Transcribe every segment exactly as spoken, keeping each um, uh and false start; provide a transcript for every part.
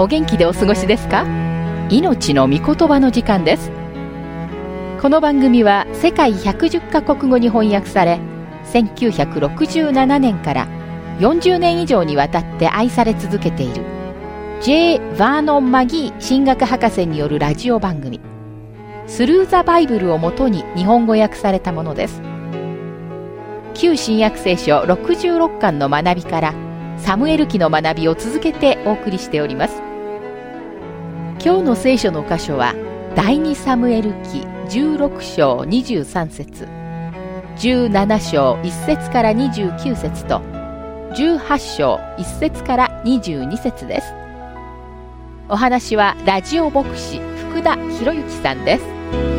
お元気でお過ごしですか？命の御言葉の時間です。この番組は世界ひゃくじゅっカ国語に翻訳され、せんきゅうひゃくろくじゅうななねんからよんじゅうねん以上にわたって愛され続けている J. バーノン・マギー神学博士によるラジオ番組、スルーザバイブルをもとに日本語訳されたものです。旧新約聖書ろくじゅうろっかんの学びからサムエル記の学びを続けてお送りしております。今日の聖書の箇所は第二サムエル記じゅうろくしょうにじゅうさんせつ、じゅうななしょういっせつからにじゅうきゅうせつとじゅうはっしょういっせつからにじゅうにせつです。お話はラジオ牧師福田博之さんです。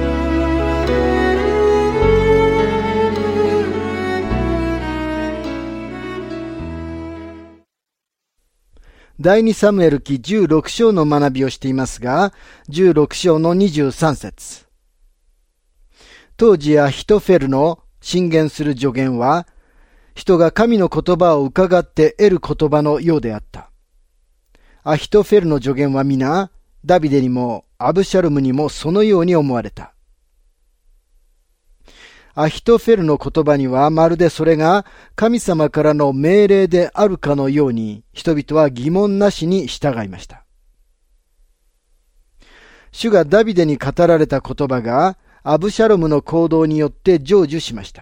第二サムエル記じゅうろくしょうの学びをしていますが、じゅうろくしょうのにじゅうさんせつ。当時アヒトフェルの進言する助言は、人が神の言葉を伺って得る言葉のようであった。アヒトフェルの助言は皆、ダビデにもアブシャロムにもそのように思われた。アヒトフェルの言葉にはまるでそれが神様からの命令であるかのように人々は疑問なしに従いました。主がダビデに語られた言葉がアブシャロムの行動によって成就しました。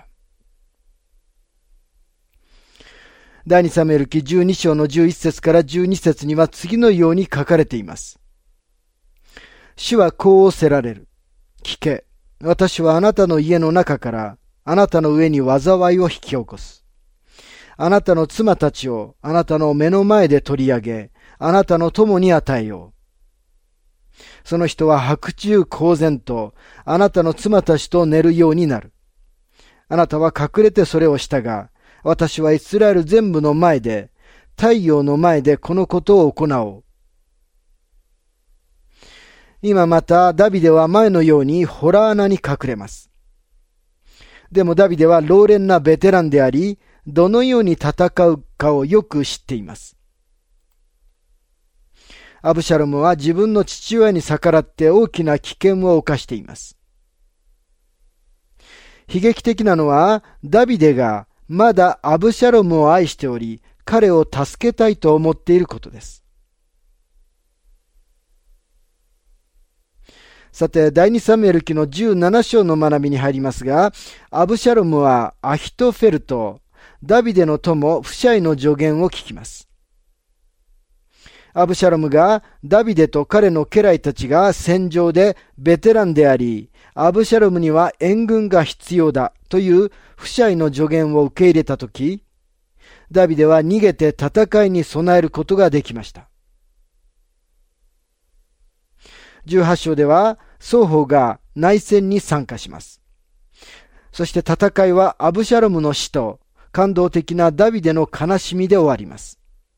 第二サムエル記じゅうにしょうのじゅういっせつからじゅうにせつには次のように書かれています。主はこう仰せられる。聞け。私はあなたの家の中からあなたの上に災いを引き起こす。あなたの妻たちをあなたの目の前で取り上げ、あなたの友に与えよう。その人は白昼公然とあなたの妻たちと寝るようになる。あなたは隠れてそれをしたが、私はイスラエル全部の前で、太陽の前でこのことを行おう。今またダビデは前のように洞穴に隠れます。でもダビデは老練なベテランであり、どのように戦うかをよく知っています。アブシャロムは自分の父親に逆らって大きな危険を冒しています。悲劇的なのはダビデがまだアブシャロムを愛しており、彼を助けたいと思っていることです。さて、第二サムエル記のじゅうななしょうの学びに入りますが、アブシャロムはアヒトフェルとダビデの友フシャイの助言を聞きます。アブシャロムがダビデと彼の家来たちが戦場でベテランであり、アブシャロムには援軍が必要だというフシャイの助言を受け入れたとき、ダビデは逃げて戦いに備えることができました。じゅうはっしょうでは双方が内戦に参加します。そして戦いはアブシャロムの死と感動的なダビデの悲しみで終わります。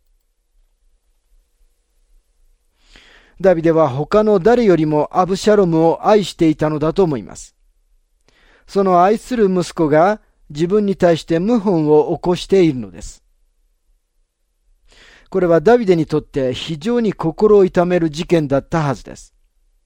ダビデは他の誰よりもアブシャロムを愛していたのだと思います。その愛する息子が自分に対して謀反を起こしているのです。これはダビデにとって非常に心を痛める事件だったはずです。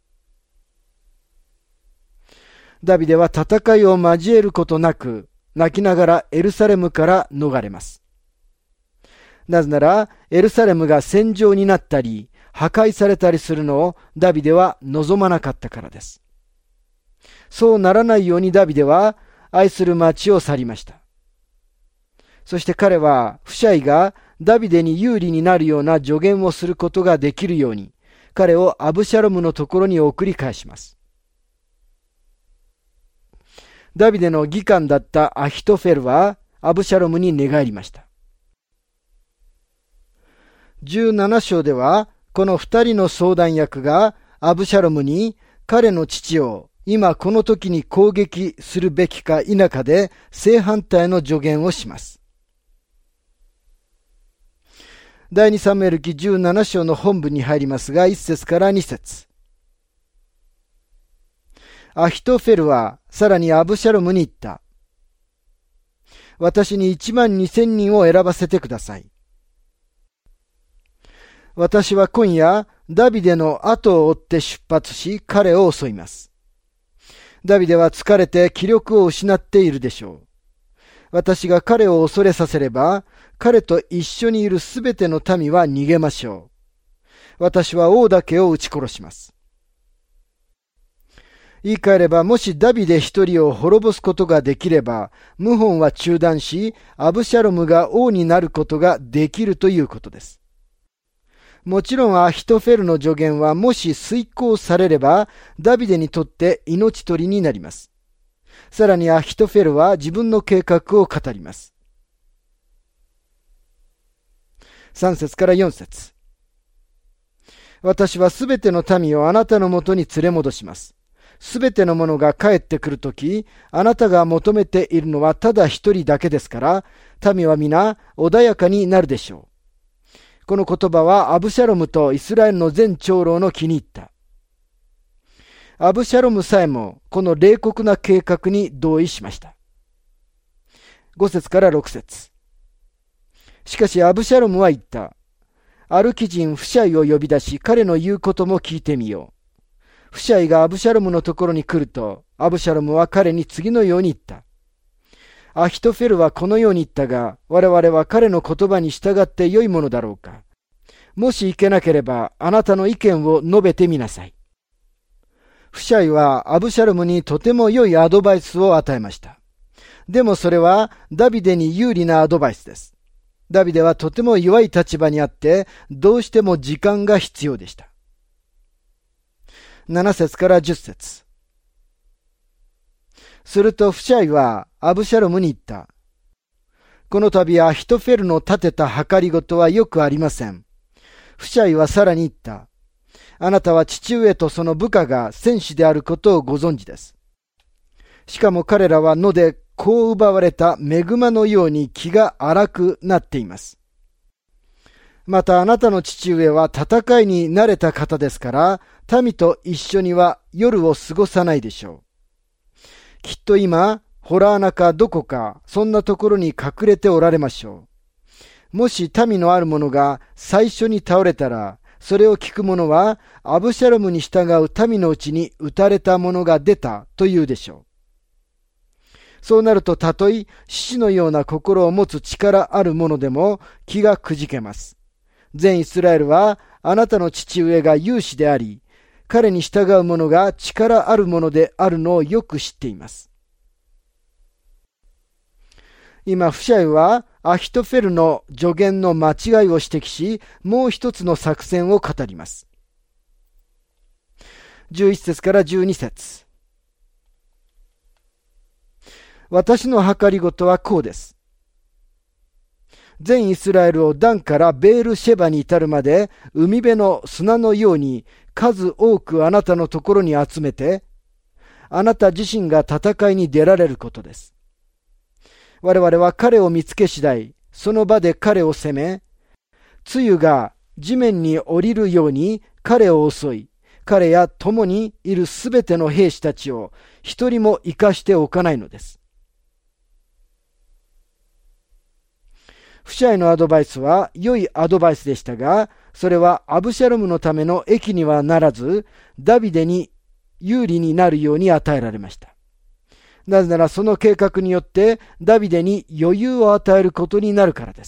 ダビデは戦いを交えることなく、泣きながらエルサレムから逃れます。なぜなら、エルサレムが戦場になったり、破壊されたりするのをダビデは望まなかったからです。そうならないようにダビデは愛する町を去りました。そして彼はフシャイがダビデに有利になるような助言をすることができるように、彼をアブシャロムのところに送り返します。ダビデの議官だったアヒトフェルはアブシャロムに寝返りました。じゅうななしょうではこの二人の相談役がアブシャロムに彼の父を今この時に攻撃するべきか否かで正反対の助言をします。第二サムエル記じゅうななしょうの本文に入りますが、いっせつからにせつ。アヒトフェルはさらにアブシャロムに言った。私に一万二千人を選ばせてください。私は今夜ダビデの後を追って出発し、彼を襲います。ダビデは疲れて気力を失っているでしょう。私が彼を恐れさせれば、彼と一緒にいるすべての民は逃げましょう。私は王だけを撃ち殺します。言い換えれば、もしダビデ一人を滅ぼすことができれば、謀反は中断し、アブシャロムが王になることができるということです。もちろんアヒトフェルの助言はもし遂行されれば、ダビデにとって命取りになります。さらにアヒトフェルは自分の計画を語ります。さん節からよん節。私はすべての民をあなたのもとに連れ戻します。すべての者が帰ってくるとき、あなたが求めているのはただ一人だけですから、民は皆穏やかになるでしょう。この言葉はアブシャロムとイスラエルの全長老の気に入った。アブシャロムさえもこの冷酷な計画に同意しました。ご節からろく節。しかしアブシャロムは言った。アルキ人フシャイを呼び出し、彼の言うことも聞いてみよう。フシャイがアブシャロムのところに来ると、アブシャロムは彼に次のように言った。アヒトフェルはこのように言ったが、我々は彼の言葉に従って良いものだろうか。もしいけなければ、あなたの意見を述べてみなさい。フシャイはアブシャロムにとても良いアドバイスを与えました。でもそれはダビデに有利なアドバイスです。ダビデはとても弱い立場にあって、どうしても時間が必要でした。なな節からじゅっ節。するとフシャイはアブシャロムに言った。この度アヒトフェルの立てた計りごとはよくありません。フシャイはさらに言った。あなたは父上とその部下が戦士であることをご存知です。しかも彼らは野で子を奪われたメグマのように気が荒くなっています。またあなたの父上は戦いに慣れた方ですから、民と一緒には夜を過ごさないでしょう。きっと今、ホラー穴かどこか、そんなところに隠れておられましょう。もし民のある者が最初に倒れたら、それを聞く者は、アブシャロムに従う民のうちに撃たれた者が出たと言うでしょう。そうなると、たとえ獅子のような心を持つ力ある者でも気がくじけます。全イスラエルはあなたの父上が勇士であり、彼に従う者が力ある者であるのをよく知っています。今、フシャイはアヒトフェルの助言の間違いを指摘し、もう一つの作戦を語ります。じゅういち節からじゅうに節。私の計りごとはこうです。全イスラエルをダンからベールシェバに至るまで海辺の砂のように数多くあなたのところに集めて、あなた自身が戦いに出られることです。我々は彼を見つけ次第、その場で彼を攻め、露が地面に降りるように彼を襲い、彼や共にいるすべての兵士たちを一人も生かしておかないのです。フシャイのアドバイスは良いアドバイスでしたが、それはアブシャロムのための益にはならず、ダビデに有利になるように与えられました。なぜならその計画によってダビデに余裕を与えることになるからです。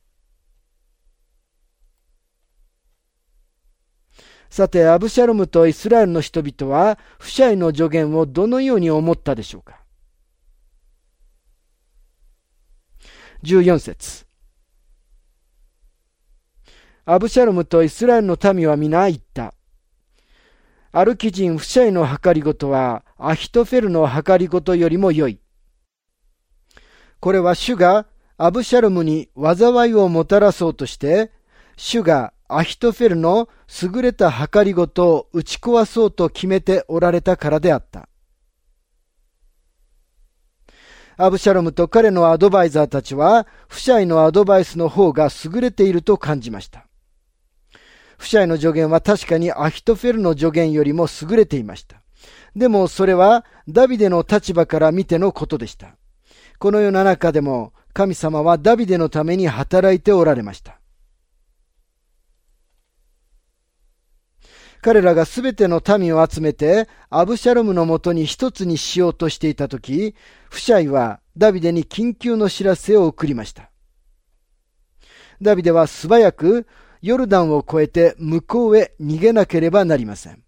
さて、アブシャロムとイスラエルの人々はフシャイの助言をどのように思ったでしょうか。じゅうよん節。アブシャロムとイスラエルの民は皆言った。アルキ人フシャイの計りごとはアヒトフェルの計りごとよりも良い。これは主がアブシャロムに災いをもたらそうとして、主がアヒトフェルの優れた計りごとを打ち壊そうと決めておられたからであった。アブシャロムと彼のアドバイザーたちは、フシャイのアドバイスの方が優れていると感じました。フシャイの助言は確かにアヒトフェルの助言よりも優れていました。でもそれはダビデの立場から見てのことでした。このような中でも神様はダビデのために働いておられました。 彼らがすべての民を集めてアブシャロムのもとに一つにしようとしていたとき、フシャイはダビデに緊急の知らせを送りました。ダビデは素早くヨルダンを越えて向こうへ逃げなければなりません。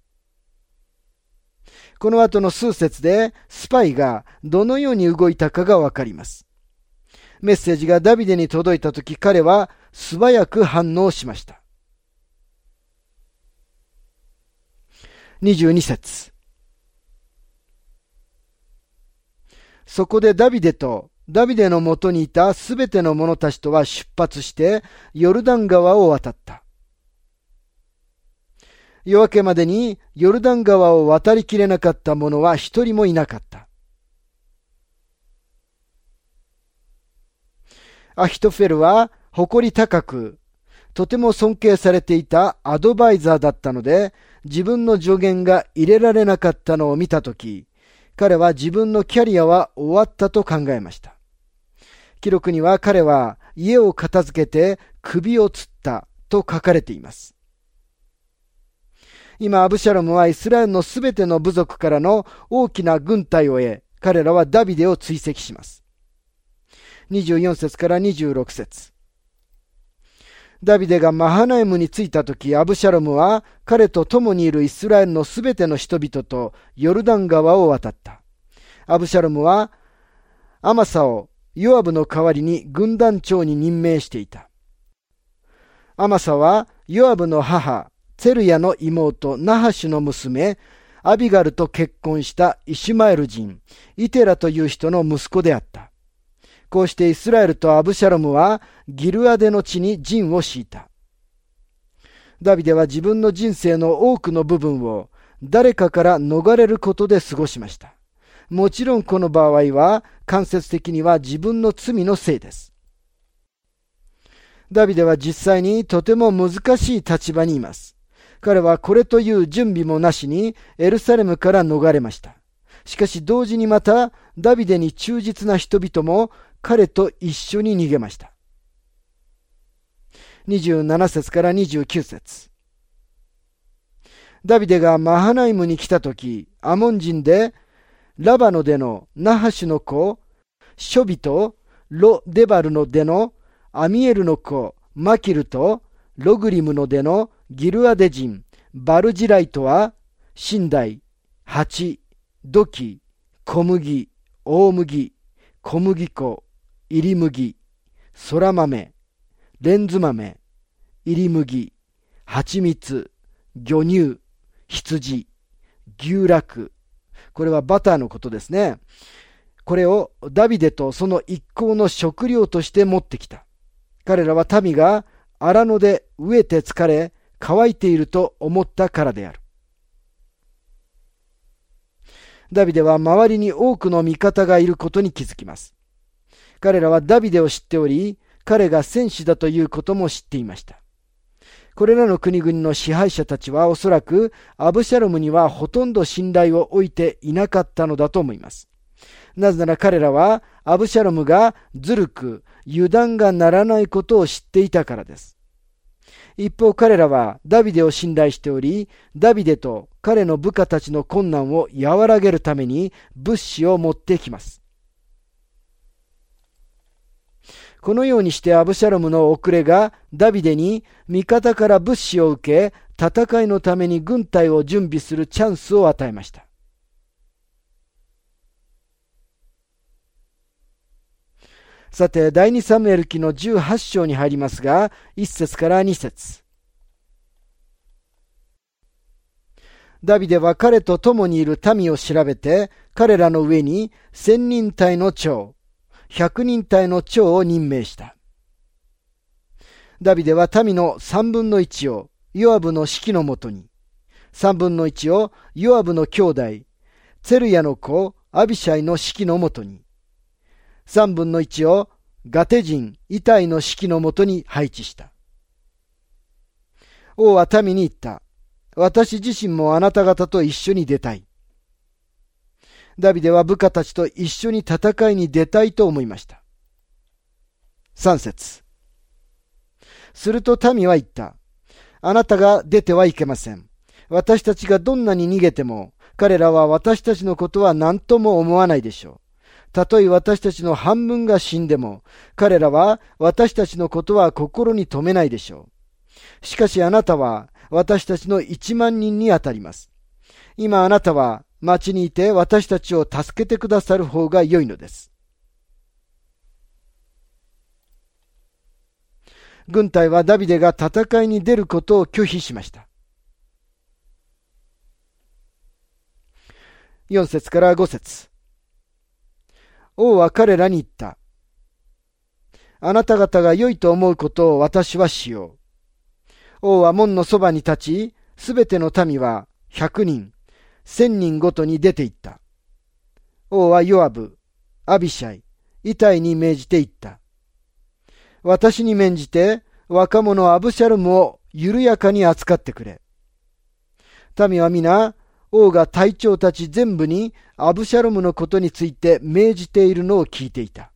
この後の数節でスパイがどのように動いたかがわかります。メッセージがダビデに届いたとき、彼は素早く反応しました。にじゅうに節。そこでダビデとダビデのもとにいたすべての者たちとは出発してヨルダン川を渡った。夜明けまでにヨルダン川を渡りきれなかった者は一人もいなかった。アヒトフェルは誇り高く、とても尊敬されていたアドバイザーだったので、自分の助言が入れられなかったのを見たとき、彼は自分のキャリアは終わったと考えました。記録には彼は家を片付けて首を吊ったと書かれています。今、アブシャロムはイスラエルのすべての部族からの大きな軍隊を得、彼らはダビデを追跡します。にじゅうよん節からにじゅうろく節。ダビデがマハナイムに着いたとき、アブシャロムは彼と共にいるイスラエルのすべての人々とヨルダン川を渡った。アブシャロムはアマサをヨアブの代わりに軍団長に任命していた。アマサはヨアブの母、ツェルヤの妹、ナハシュの娘、アビガルと結婚したイシュマエル人、イテラという人の息子であった。こうしてイスラエルとアブシャロムはギルアデの地に陣を敷いた。ダビデは自分の人生の多くの部分を誰かから逃れることで過ごしました。もちろんこの場合は間接的には自分の罪のせいです。ダビデは実際にとても難しい立場にいます。彼はこれという準備もなしにエルサレムから逃れました。しかし同時にまたダビデに忠実な人々も彼と一緒に逃げました。にじゅうなな節からにじゅうきゅう節。ダビデがマハナイムに来たとき、アモン人でラバノでのナハシュの子、ショビとロデバルの出のアミエルの子、マキルとログリムの出のギルアデ人、バルジライトは、シダイ、ハチ、ドキ、小麦、大麦、小麦粉、入り麦、空豆、レンズ豆、入り麦、蜂蜜、魚乳、羊、牛酪。これはバターのことですね。これをダビデとその一行の食料として持ってきた。彼らは民が荒野で飢えて疲れ、乾いていると思ったからである。ダビデは周りに多くの味方がいることに気づきます。彼らはダビデを知っており、彼が戦士だということも知っていました。これらの国々の支配者たちはおそらくアブシャロムにはほとんど信頼を置いていなかったのだと思います。なぜなら彼らはアブシャロムがずるく油断がならないことを知っていたからです。一方彼らはダビデを信頼しており、ダビデと彼の部下たちの困難を和らげるために物資を持ってきます。このようにしてアブシャロムの遅れがダビデに味方から物資を受け、戦いのために軍隊を準備するチャンスを与えました。さて、第二サムエル記のじゅうはち章に入りますが、いち節からに節。ダビデは彼と共にいる民を調べて、彼らの上に千人隊の長、百人隊の長を任命した。ダビデは民の三分の一をヨアブの指揮のもとに、三分の一をヨアブの兄弟、ツェルヤの子アビシャイの指揮のもとに、三分の一をガテ人イタイの指揮のもとに配置した。王は民に言った。私自身もあなた方と一緒に出たい。ダビデは部下たちと一緒に戦いに出たいと思いました。三節。すると民は言った。あなたが出てはいけません。 私たちがどんなに逃げても、彼らは私たちのことは何とも思わないでしょう。たとえ私たちの半分が死んでも、彼らは私たちのことは心に留めないでしょう。しかしあなたは私たちの一万人にあたります。今あなたは町にいて私たちを助けてくださる方が良いのです。軍隊はダビデが戦いに出ることを拒否しました。よん節からご節。王は彼らに言った。あなた方が良いと思うことを私はしよう。王は門のそばに立ち、すべての民は百人、千人ごとに出て行った。王はヨアブ、アビシャイ、イタイに命じて言った。私に免じて若者アブシャロムを緩やかに扱ってくれ。民は皆、王が隊長たち全部にアブシャロムのことについて命じているのを聞いていた。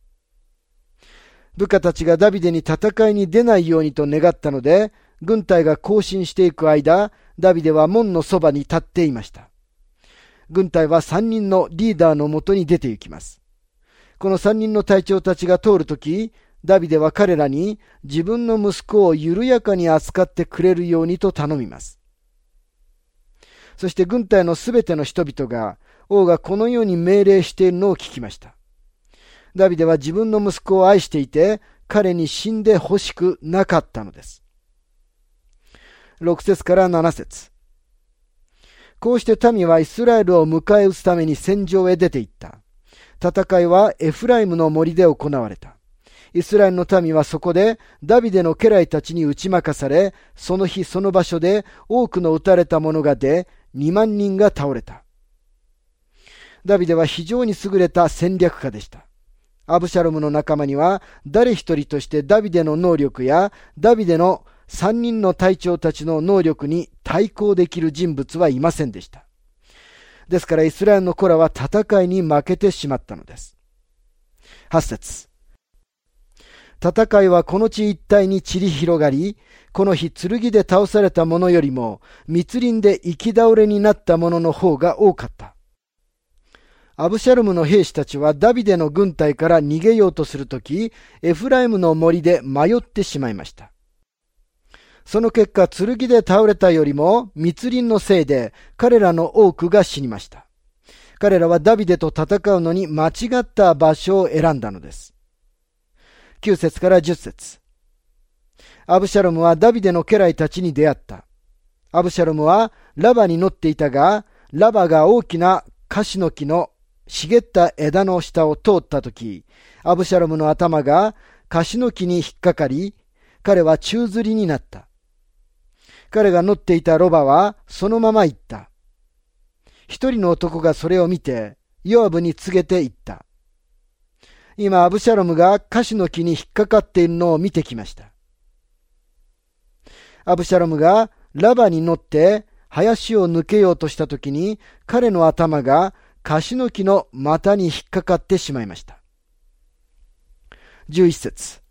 部下たちがダビデに戦いに出ないようにと願ったので、軍隊が行進していく間、ダビデは門のそばに立っていました。軍隊は三人のリーダーのもとに出て行きます。この三人の隊長たちが通るとき、ダビデは彼らに自分の息子を緩やかに扱ってくれるようにと頼みます。そして軍隊のすべての人々が王がこのように命令しているのを聞きました。ダビデは自分の息子を愛していて、彼に死んでほしくなかったのです。ろく節からなな節。こうして民はイスラエルを迎え撃つために戦場へ出て行った。戦いはエフライムの森で行われた。イスラエルの民はそこでダビデの家来たちに打ち負かされ、その日その場所で多くの撃たれた者が出、にまんにんが倒れた。ダビデは非常に優れた戦略家でした。アブシャロムの仲間には誰一人としてダビデの能力やダビデの三人の隊長たちの能力に対抗できる人物はいませんでした。ですからイスラエルの子らは戦いに負けてしまったのです。はち節。戦いはこの地一帯に散り広がり、この日剣で倒された者よりも密林で行き倒れになった者の方が多かった。アブシャロムの兵士たちはダビデの軍隊から逃げようとするとき、エフライムの森で迷ってしまいました。その結果、剣で倒れたよりも密林のせいで彼らの多くが死にました。彼らはダビデと戦うのに間違った場所を選んだのです。きゅう節からじゅっ節。アブシャロムはダビデの家来たちに出会った。アブシャロムはラバに乗っていたが、ラバが大きなカシの木の茂った枝の下を通ったとき、アブシャロムの頭がカシの木に引っかかり、彼は宙吊りになった。彼が乗っていたロバはそのまま行った。一人の男がそれを見て、ヨアブに告げて言った。今、アブシャロムがカシの木に引っかかっているのを見てきました。アブシャロムがラバに乗って林を抜けようとしたときに、彼の頭がカシの木の股に引っかかってしまいました。じゅういち節。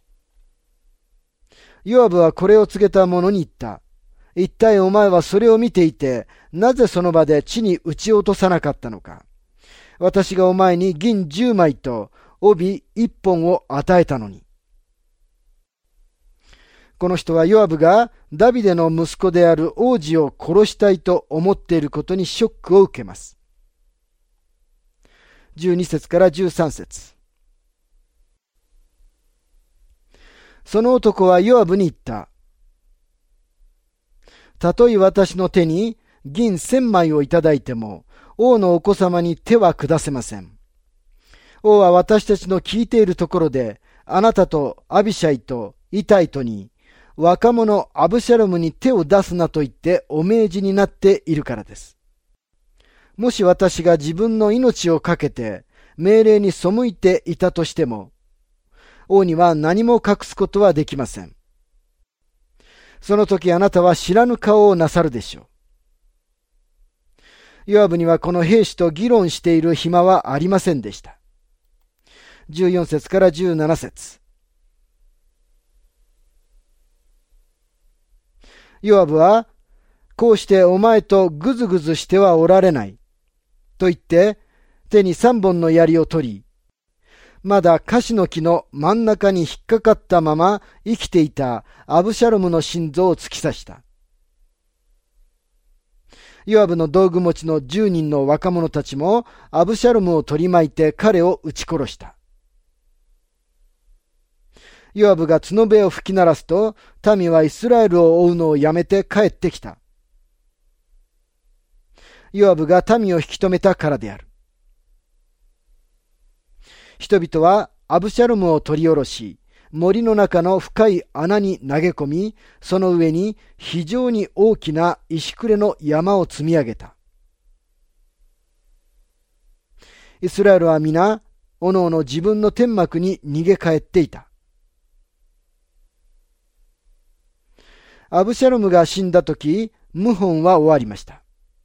ヨアブはこれを告げた者に言った。一体お前はそれを見ていて、なぜその場で地に撃ち落とさなかったのか。私がお前に銀十枚と帯一本を与えたのに。この人はヨアブがダビデの息子である王子を殺したいと思っていることにショックを受けます。じゅうに節からじゅうさん節。その男はヨアブに言った。たとえ私の手に銀千枚をいただいても、王のお子様に手は下せません。王は私たちの聞いているところで、あなたとアビシャイとイタイトに、若者アブシャロムに手を出すなと言ってお命じになっているからです。もし私が自分の命をかけて命令に背いていたとしても、王には何も隠すことはできません。その時あなたは知らぬ顔をなさるでしょう。ヨアブにはこの兵士と議論している暇はありませんでした。じゅうよん節からじゅうなな節。ヨアブはこうしてお前とぐずぐずしてはおられない。と言って、手に三本の槍を取り、まだカシの木の真ん中に引っかかったまま生きていたアブシャロムの心臓を突き刺した。ヨアブの道具持ちの十人の若者たちもアブシャロムを取り巻いて彼を撃ち殺した。ヨアブが角笛を吹き鳴らすと、民はイスラエルを追うのをやめて帰ってきた。ヨアブが民を引き止めたからである。人々はアブシャロムを取り下ろし、森の中の深い穴に投げ込み、その上に非常に大きな石くれの山を積み上げた。イスラエルは皆、おのおの自分の天幕に逃げ帰っていた。アブシャロムが死んだとき、謀反は終わりました。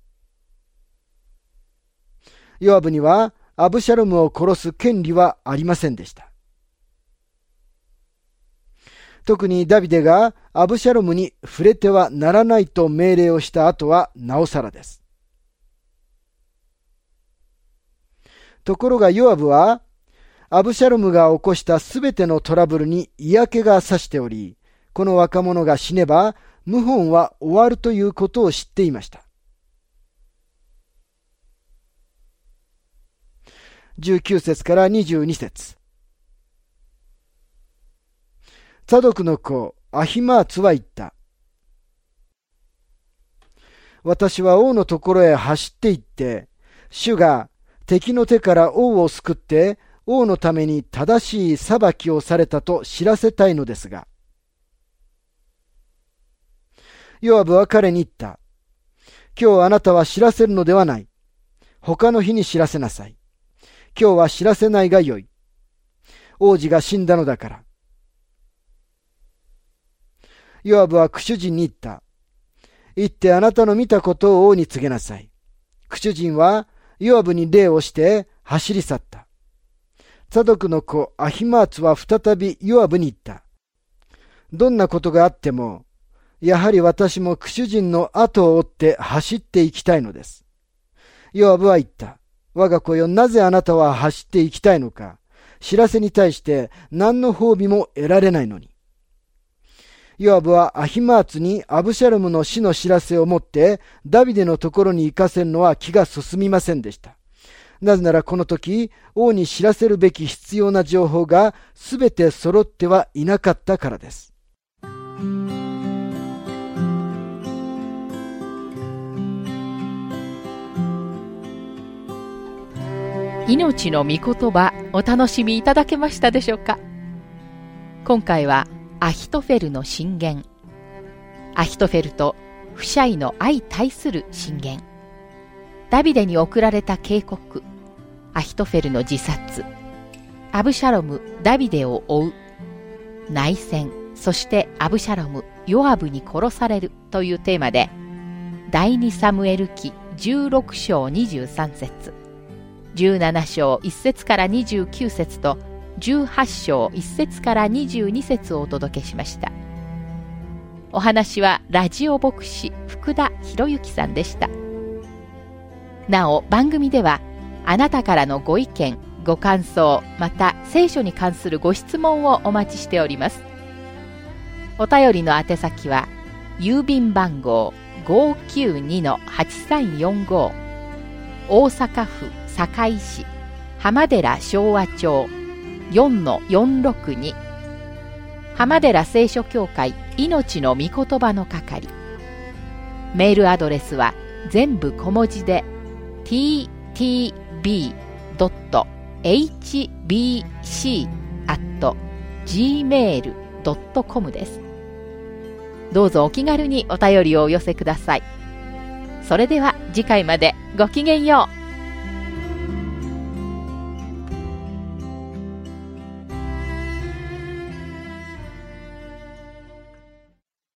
ヨアブにはアブシャロムを殺す権利はありませんでした。特にダビデがアブシャロムに触れてはならないと命令をした後はなおさらです。ところがヨアブは、アブシャロムが起こしたすべてのトラブルに嫌気がさしており、この若者が死ねば、謀反は終わるということを知っていました。じゅうきゅう節からにじゅうに節。サドクの子、アヒマーツは言った。私は王のところへ走って行って、主が敵の手から王を救って、王のために正しい裁きをされたと知らせたいのですが、ヨアブは彼に言った。今日あなたは知らせるのではない。他の日に知らせなさい。今日は知らせないがよい。王子が死んだのだから。ヨアブはクシュ人に言った。行ってあなたの見たことを王に告げなさい。クシュ人はヨアブに礼をして走り去った。サドクの子アヒマーツは再びヨアブに言った。どんなことがあっても、やはり私もクシュ人の後を追って走っていきたいのです。ヨアブは言った。我が子よ、なぜあなたは走っていきたいのか。知らせに対して何の褒美も得られないのに。ヨアブはアヒマーツにアブシャロムの死の知らせを持ってダビデのところに行かせるのは気が進みませんでした。なぜならこの時、王に知らせるべき必要な情報がすべて揃ってはいなかったからです。 命の御言葉、お楽しみいただけましたでしょうか。今回はアヒトフェルの進言、アヒトフェルとフシャイの相対する進言、ダビデに送られた警告、アヒトフェルの自殺、アブシャロム、ダビデを追う、内戦、そしてアブシャロム、ヨアブに殺されるというテーマで、第二サムエル記じゅうろく章にじゅうさん節、じゅうなな章いち節からにじゅうきゅう節とじゅうはち章いち節からにじゅうに節をお届けしました。お話はラジオ牧師福田博之さんでした。なお番組ではあなたからのご意見、ご感想、また聖書に関するご質問をお待ちしております。お便りの宛先は郵便番号 ごーきゅうにのはちさんよんご 大阪府堺市浜寺昭和町 よんのよんろくに 浜寺聖書協会命の御言葉の係。メールアドレスは全部小文字で ティーティービードットエイチビーシー アット ジーメール ドットコム です。どうぞお気軽にお便りをお寄せください。それでは次回までごきげんよう。